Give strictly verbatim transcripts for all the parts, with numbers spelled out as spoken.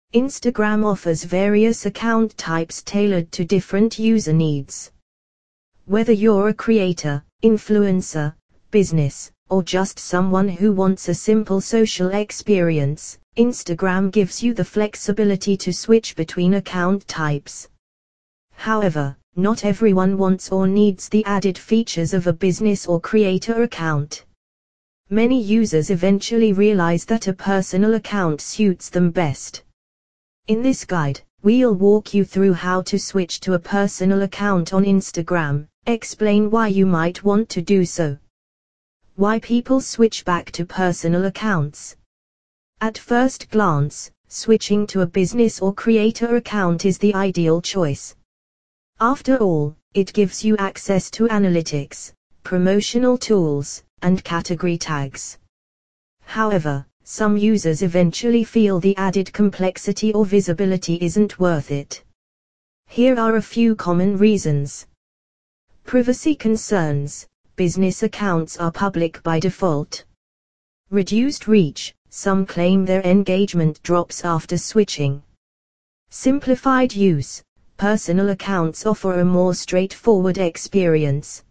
Instagram offers various account types tailored to different user needs. Whether you're a creator, influencer, business, or just someone who wants a simple social experience, Instagram gives you the flexibility to switch between account types. However, not everyone wants or needs the added features of a business or creator account. Many users eventually realize that a personal account suits them best. In this guide, we'll walk you through how to switch to a personal account on Instagram, explain why you might want to do so. Why people switch back to personal accounts. At first glance, switching to a business or creator account is the ideal choice. After all, it gives you access to analytics, promotional tools, and category tags. However, some users eventually feel the added complexity or visibility isn't worth it. Here are a few common reasons. Privacy concerns. Business accounts are public by default. Reduced reach. Some claim their engagement drops after switching. Simplified use. Personal accounts offer a more straightforward experience.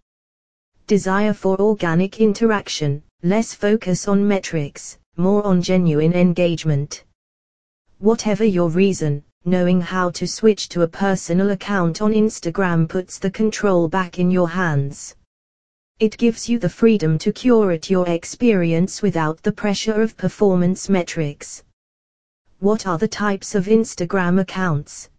Desire for organic interaction. Less focus on metrics, more on genuine engagement. Whatever your reason, knowing how to switch to a personal account on Instagram puts the control back in your hands. It gives you the freedom to curate your experience without the pressure of performance metrics. What are the types of Instagram accounts?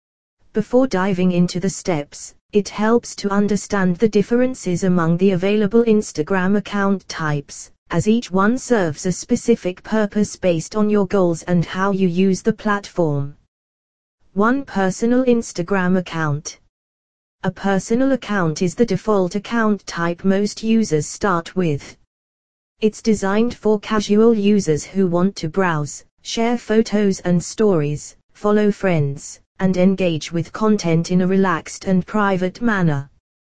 Before diving into the steps, it helps to understand the differences among the available Instagram account types, as each one serves a specific purpose based on your goals and how you use the platform. one Personal Instagram account. A personal account is the default account type most users start with. It's designed for casual users who want to browse, share photos and stories, follow friends, and engage with content in a relaxed and private manner.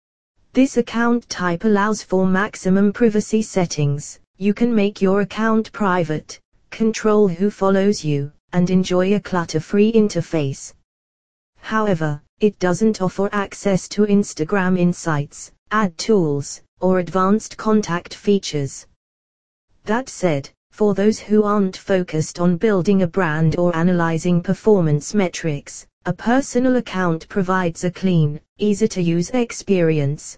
This account type allows for maximum privacy settings. You can make your account private, control who follows you, and enjoy a clutter-free interface. However, it doesn't offer access to Instagram Insights, ad tools, or advanced contact features. That said, for those who aren't focused on building a brand or analyzing performance metrics, a personal account provides a clean, easy-to-use experience.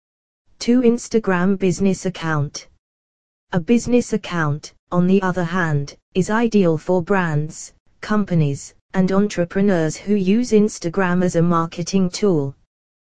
two Instagram Business Account. A business account, on the other hand, is ideal for brands, companies, and entrepreneurs who use Instagram as a marketing tool.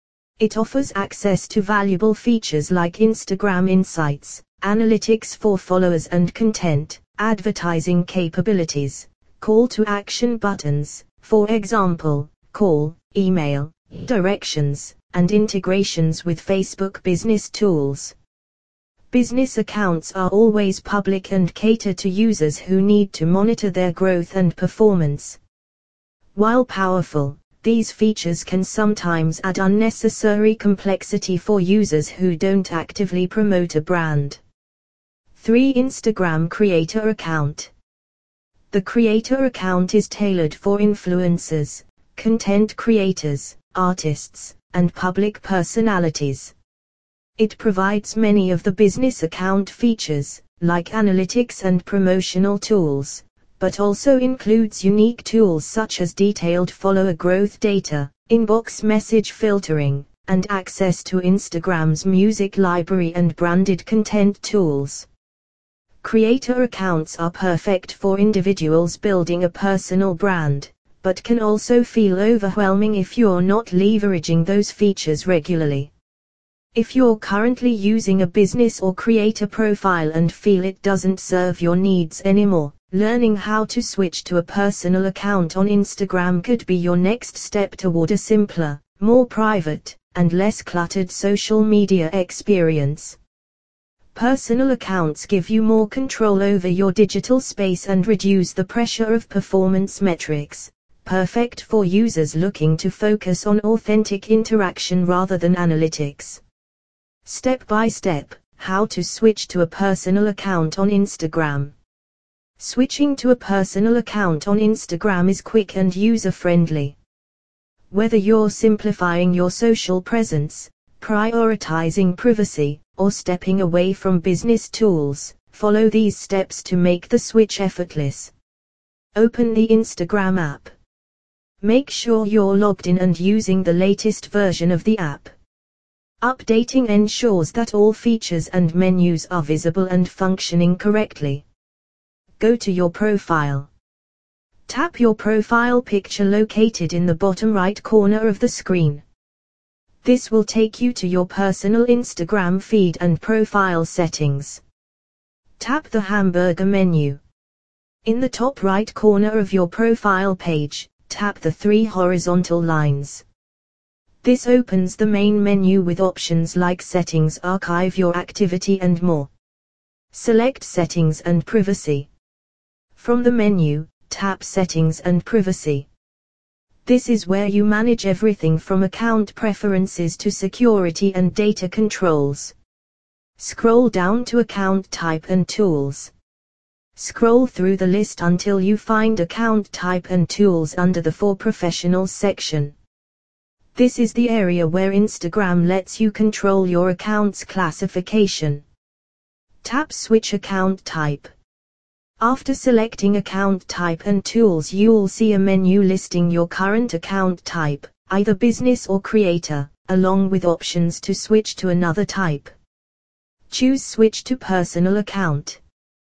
It offers access to valuable features like Instagram Insights, analytics for followers and content, advertising capabilities, call to action buttons, for example, call, email, directions, and integrations with Facebook business tools. Business accounts are always public and cater to users who need to monitor their growth and performance. While powerful, these features can sometimes add unnecessary complexity for users who don't actively promote a brand. three Instagram Creator Account. The creator account is tailored for influencers, content creators, artists, and public personalities. It provides many of the business account features, like analytics and promotional tools, but also includes unique tools such as detailed follower growth data, inbox message filtering, and access to Instagram's music library and branded content tools. Creator accounts are perfect for individuals building a personal brand, but can also feel overwhelming if you're not leveraging those features regularly. If you're currently using a business or creator profile and feel it doesn't serve your needs anymore, learning how to switch to a personal account on Instagram could be your next step toward a simpler, more private, and less cluttered social media experience. Personal accounts give you more control over your digital space and reduce the pressure of performance metrics, perfect for users looking to focus on authentic interaction rather than analytics. Step by step, how to switch to a personal account on Instagram. Switching to a personal account on Instagram is quick and user-friendly. Whether you're simplifying your social presence, prioritizing privacy, or stepping away from business tools, follow these steps to make the switch effortless. Open the Instagram app. Make sure you're logged in and using the latest version of the app. Updating ensures that all features and menus are visible and functioning correctly. Go to your profile. Tap your profile picture located in the bottom right corner of the screen. This will take you to your personal Instagram feed and profile settings. Tap the hamburger menu. In the top right corner of your profile page, tap the three horizontal lines. This opens the main menu with options like Settings, Archive your activity and more. Select Settings and Privacy. From the menu, tap Settings and Privacy. This is where you manage everything from account preferences to security and data controls. Scroll down to Account Type and Tools. Scroll through the list until you find Account Type and Tools under the For Professionals section. This is the area where Instagram lets you control your account's classification. Tap Switch Account Type. After selecting Account Type and Tools, you'll see a menu listing your current account type, either business or creator, along with options to switch to another type. Choose Switch to Personal Account.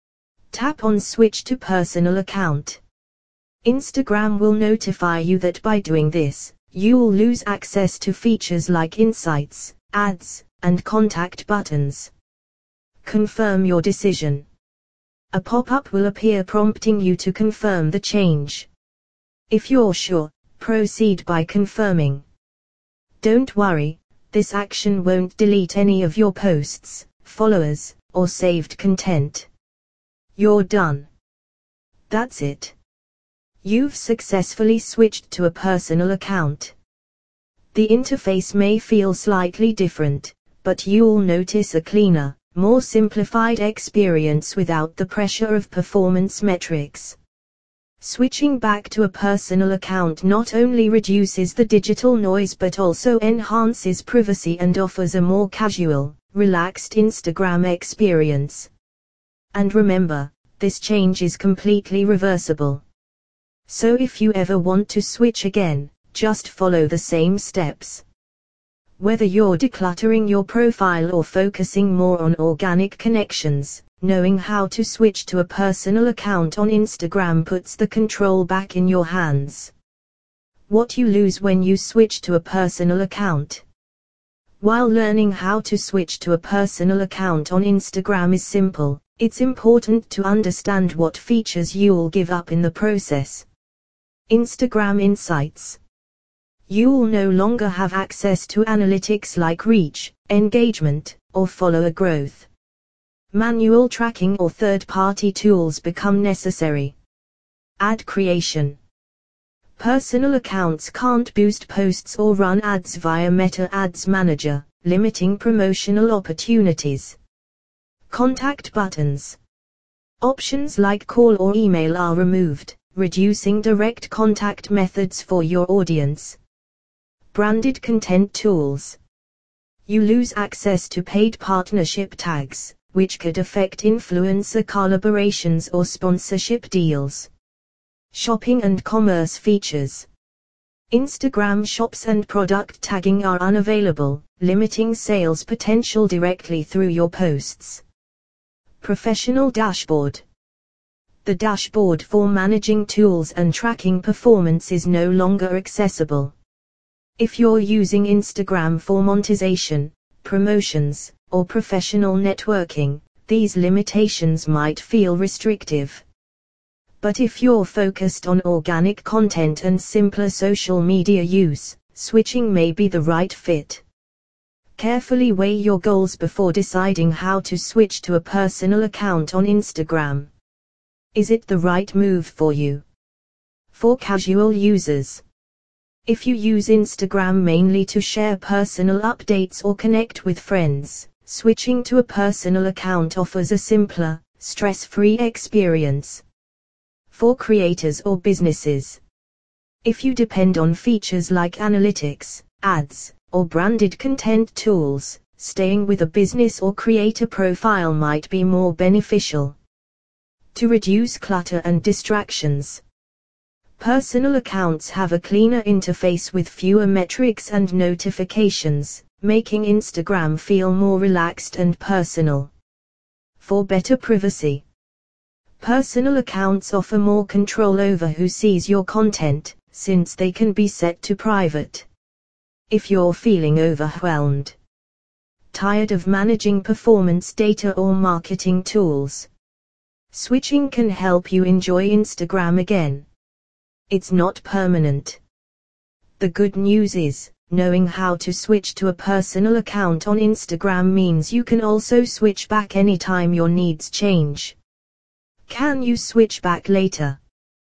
Tap on Switch to Personal Account. Instagram will notify you that by doing this, you'll lose access to features like insights, ads, and contact buttons. Confirm your decision. A pop-up will appear prompting you to confirm the change. If you're sure, proceed by confirming. Don't worry, this action won't delete any of your posts, followers, or saved content. You're done. That's it. You've successfully switched to a personal account. The interface may feel slightly different, but you'll notice a cleaner, more simplified experience without the pressure of performance metrics. Switching back to a personal account not only reduces the digital noise but also enhances privacy and offers a more casual, relaxed Instagram experience. And remember, this change is completely reversible. So if you ever want to switch again, just follow the same steps. Whether you're decluttering your profile or focusing more on organic connections, knowing how to switch to a personal account on Instagram puts the control back in your hands. What you lose when you switch to a personal account. While learning how to switch to a personal account on Instagram is simple, it's important to understand what features you'll give up in the process. Instagram Insights. You'll no longer have access to analytics like reach, engagement, or follower growth. Manual tracking or third-party tools become necessary. Ad creation. Personal accounts can't boost posts or run ads via Meta Ads Manager, limiting promotional opportunities. Contact buttons. Options like call or email are removed, reducing direct contact methods for your audience. Branded content tools. You lose access to paid partnership tags, which could affect influencer collaborations or sponsorship deals. Shopping and commerce features. Instagram shops and product tagging are unavailable, limiting sales potential directly through your posts. Professional dashboard. The dashboard for managing tools and tracking performance is no longer accessible. If you're using Instagram for monetization, promotions, or professional networking, these limitations might feel restrictive. But if you're focused on organic content and simpler social media use, switching may be the right fit. Carefully weigh your goals before deciding how to switch to a personal account on Instagram. Is it the right move for you? For casual users. If you use Instagram mainly to share personal updates or connect with friends, switching to a personal account offers a simpler, stress-free experience. for creators or businesses. If you depend on features like analytics, ads, or branded content tools, staying with a business or creator profile might be more beneficial. To reduce clutter and distractions, personal accounts have a cleaner interface with fewer metrics and notifications, making Instagram feel more relaxed and personal. For better privacy, personal accounts offer more control over who sees your content, since they can be set to private. If you're feeling overwhelmed, tired of managing performance data or marketing tools, switching can help you enjoy Instagram again. It's not permanent. The good news is, knowing how to switch to a personal account on Instagram means you can also switch back anytime your needs change. Can you switch back later?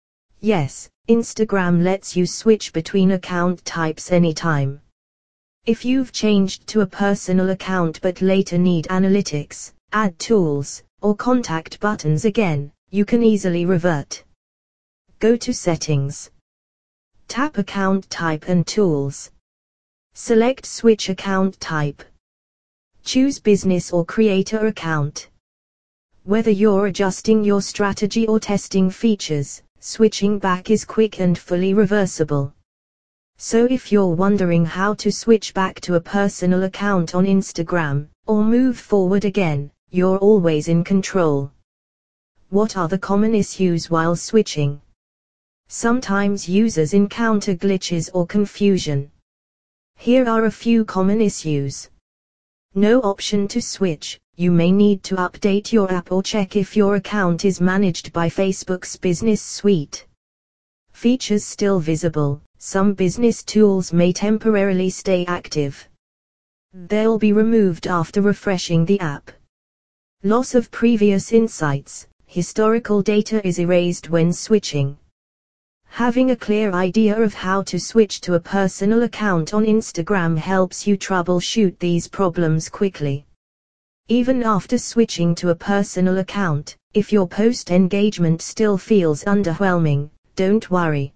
Yes, Instagram lets you switch between account types anytime. If you've changed to a personal account but later need analytics, ad tools, or contact buttons again, you can easily revert. Go to Settings. Tap Account Type and Tools. Select Switch Account Type. Choose Business or Creator Account. Whether you're adjusting your strategy or testing features, switching back is quick and fully reversible. So if you're wondering how to switch back to a personal account on Instagram, or move forward again, you're always in control. What are the common issues while switching? Sometimes users encounter glitches or confusion. Here are a few common issues. No option to switch. You may need to update your app or check if your account is managed by Facebook's Business Suite. Features still visible. Some business tools may temporarily stay active. They'll be removed after refreshing the app. Loss of previous insights. Historical data is erased when switching. Having a clear idea of how to switch to a personal account on Instagram helps you troubleshoot these problems quickly. Even after switching to a personal account, if your post engagement still feels underwhelming, don't worry.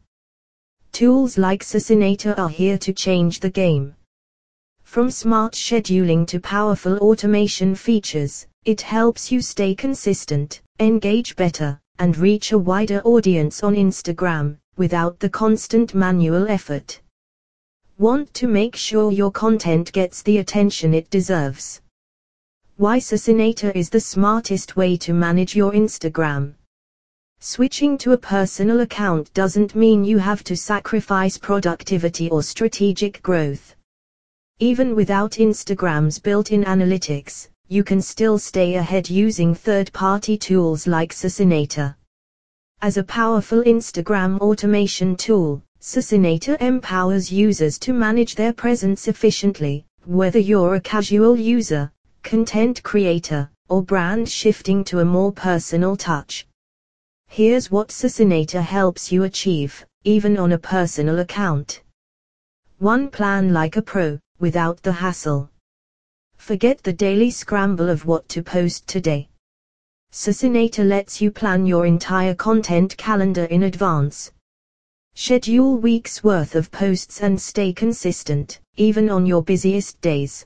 Tools like Susinator are here to change the game. From smart scheduling to powerful automation features, it helps you stay consistent, engage better, and reach a wider audience on Instagram, without the constant manual effort. Want to make sure your content gets the attention it deserves? Why Susinator is the smartest way to manage your Instagram. Switching to a personal account doesn't mean you have to sacrifice productivity or strategic growth. Even without Instagram's built-in analytics, you can still stay ahead using third-party tools like Susinator. As a powerful Instagram automation tool, Susinator empowers users to manage their presence efficiently, whether you're a casual user, content creator, or brand shifting to a more personal touch. Here's what Susinator helps you achieve, even on a personal account. One Plan like a pro, without the hassle. Forget the daily scramble of what to post today. Susinator lets you plan your entire content calendar in advance. Schedule weeks worth of posts and stay consistent, even on your busiest days.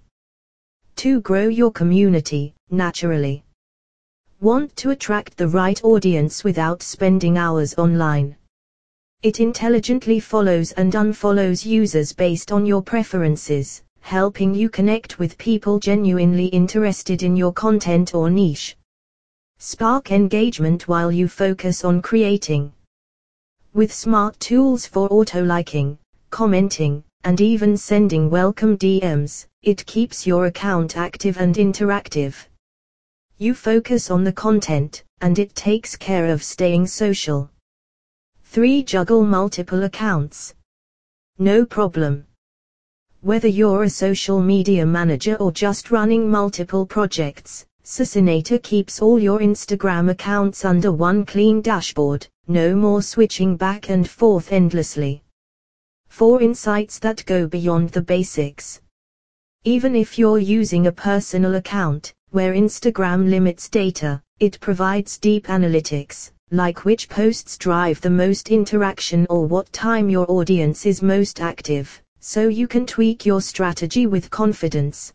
To grow your community, naturally. Want to attract the right audience without spending hours online? It intelligently follows and unfollows users based on your preferences, helping you connect with people genuinely interested in your content or niche. Spark engagement while you focus on creating. With smart tools for auto-liking, commenting, and even sending welcome D Ms, it keeps your account active and interactive. You focus on the content, and it takes care of staying social. three Juggle multiple accounts. No problem. Whether you're a social media manager or just running multiple projects, Susinator keeps all your Instagram accounts under one clean dashboard, no more switching back and forth endlessly. four Insights that go beyond the basics. Even if you're using a personal account, where Instagram limits data, it provides deep analytics, like which posts drive the most interaction or what time your audience is most active, so you can tweak your strategy with confidence.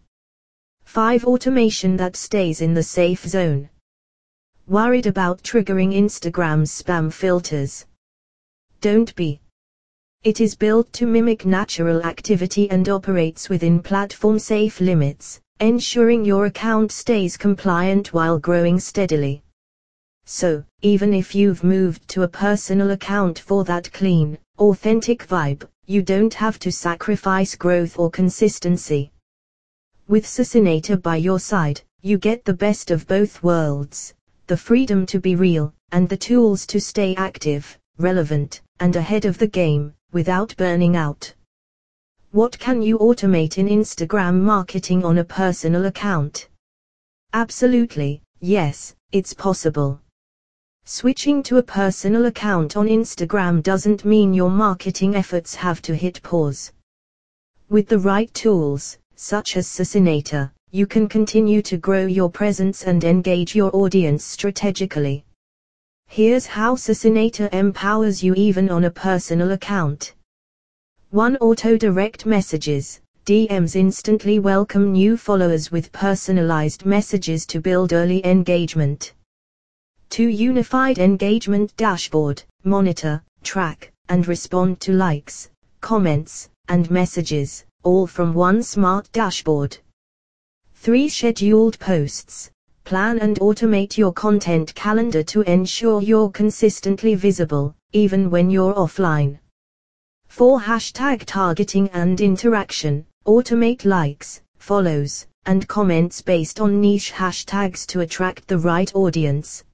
five. Automation that stays in the safe zone. Worried about triggering Instagram's spam filters? Don't be. It is built to mimic natural activity and operates within platform-safe limits, ensuring your account stays compliant while growing steadily. So, even if you've moved to a personal account for that clean, authentic vibe, you don't have to sacrifice growth or consistency. With Susanator by your side, you get the best of both worlds, the freedom to be real, and the tools to stay active, relevant, and ahead of the game, without burning out. What can you automate in Instagram marketing on a personal account? Absolutely, yes, it's possible. Switching to a personal account on Instagram doesn't mean your marketing efforts have to hit pause. With the right tools, such as Susanator, you can continue to grow your presence and engage your audience strategically. Here's how Susanator empowers you even on a personal account. one. Auto-direct messages. D Ms instantly welcome new followers with personalized messages to build early engagement. two. Unified engagement dashboard. Monitor, track, and respond to likes, comments, and messages, all from one smart dashboard. three. Scheduled posts. Plan and automate your content calendar to ensure you're consistently visible, even when you're offline. four. Hashtag targeting and interaction. Automate likes, follows, and comments based on niche hashtags to attract the right audience.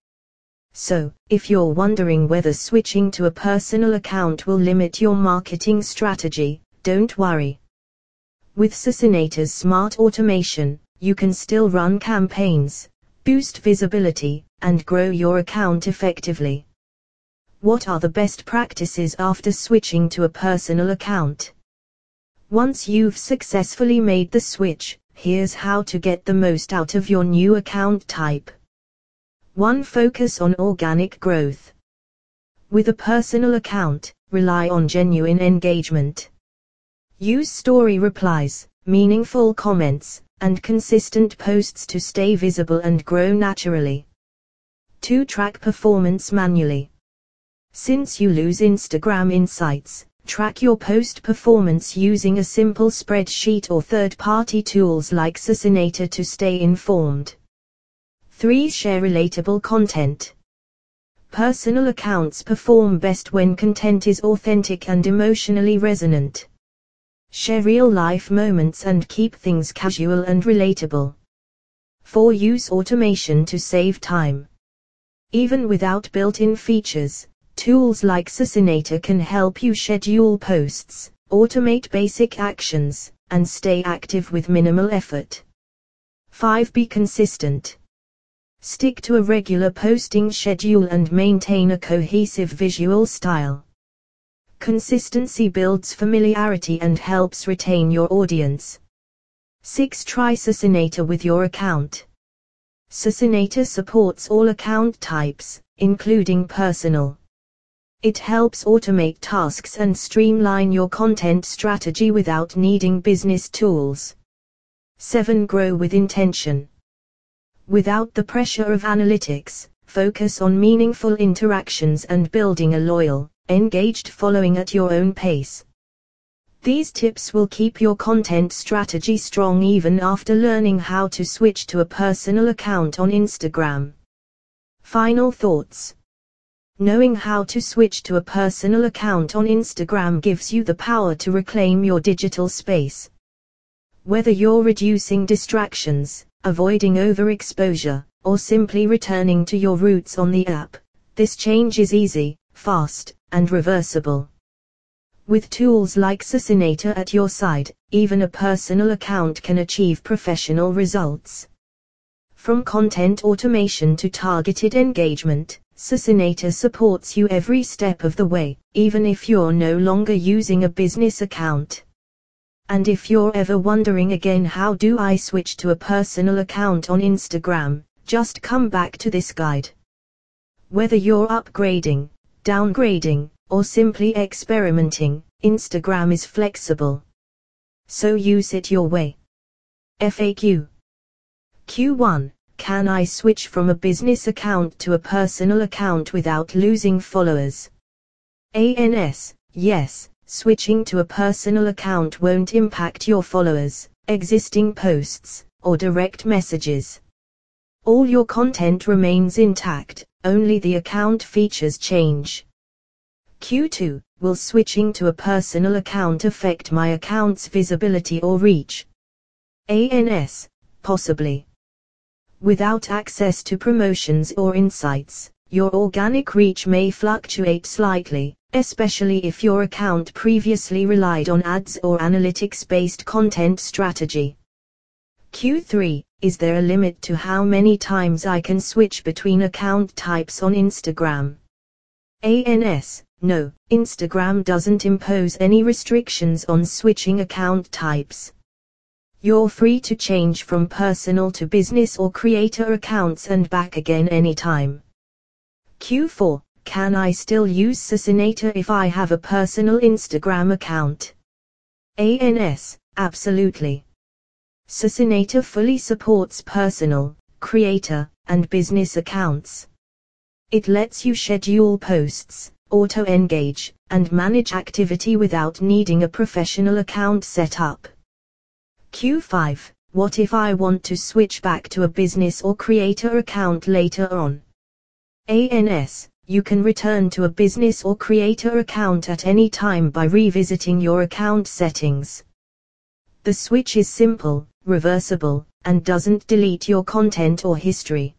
So, if you're wondering whether switching to a personal account will limit your marketing strategy, don't worry. With Susanator's smart automation, you can still run campaigns, boost visibility, and grow your account effectively. What are the best practices after switching to a personal account? Once you've successfully made the switch, here's how to get the most out of your new account type. one. Focus on organic growth. With a personal account, rely on genuine engagement. Use story replies, meaningful comments, and consistent posts to stay visible and grow naturally. two. Track performance manually. Since you lose Instagram insights, track your post performance using a simple spreadsheet or third-party tools like Susanator to stay informed. three. Share relatable content. Personal accounts perform best when content is authentic and emotionally resonant. Share real-life moments and keep things casual and relatable. four. Use automation to save time. Even without built-in features, tools like Susanator can help you schedule posts, automate basic actions, and stay active with minimal effort. five. Be consistent. Stick to a regular posting schedule and maintain a cohesive visual style. Consistency builds familiarity and helps retain your audience. six. Try Susanator with your account. Susanator supports all account types, including personal. It helps automate tasks and streamline your content strategy without needing business tools. seven. Grow with intention. Without the pressure of analytics, focus on meaningful interactions and building a loyal, engaged following at your own pace. These tips will keep your content strategy strong even after learning how to switch to a personal account on Instagram. Final thoughts. Knowing how to switch to a personal account on Instagram gives you the power to reclaim your digital space. Whether you're reducing distractions, avoiding overexposure, or simply returning to your roots on the app, this change is easy, fast, and reversible. With tools like Susanator at your side, even a personal account can achieve professional results. From content automation to targeted engagement, Susanator supports you every step of the way, even if you're no longer using a business account. And if you're ever wondering again, how do I switch to a personal account on Instagram, just come back to this guide. Whether you're upgrading, downgrading, or simply experimenting, Instagram is flexible. So use it your way. F A Q. Q one. Can I switch from a business account to a personal account without losing followers? A N S. Yes, switching to a personal account won't impact your followers, existing posts, or direct messages. All your content remains intact, only the account features change. Q two. Will switching to a personal account affect my account's visibility or reach? A N S. Possibly. Without access to promotions or insights, your organic reach may fluctuate slightly, especially if your account previously relied on ads or analytics-based content strategy. Q three. Is there a limit to how many times I can switch between account types on Instagram? A N S. No, Instagram doesn't impose any restrictions on switching account types. You're free to change from personal to business or creator accounts and back again anytime. Q four. Can I still use Susinator if I have a personal Instagram account? A N S. Absolutely. Susinator fully supports personal, creator, and business accounts. It lets you schedule posts, auto-engage, and manage activity without needing a professional account setup. Q five. What if I want to switch back to a business or creator account later on? A N S. You can return to a business or creator account at any time by revisiting your account settings. The switch is simple, reversible, and doesn't delete your content or history.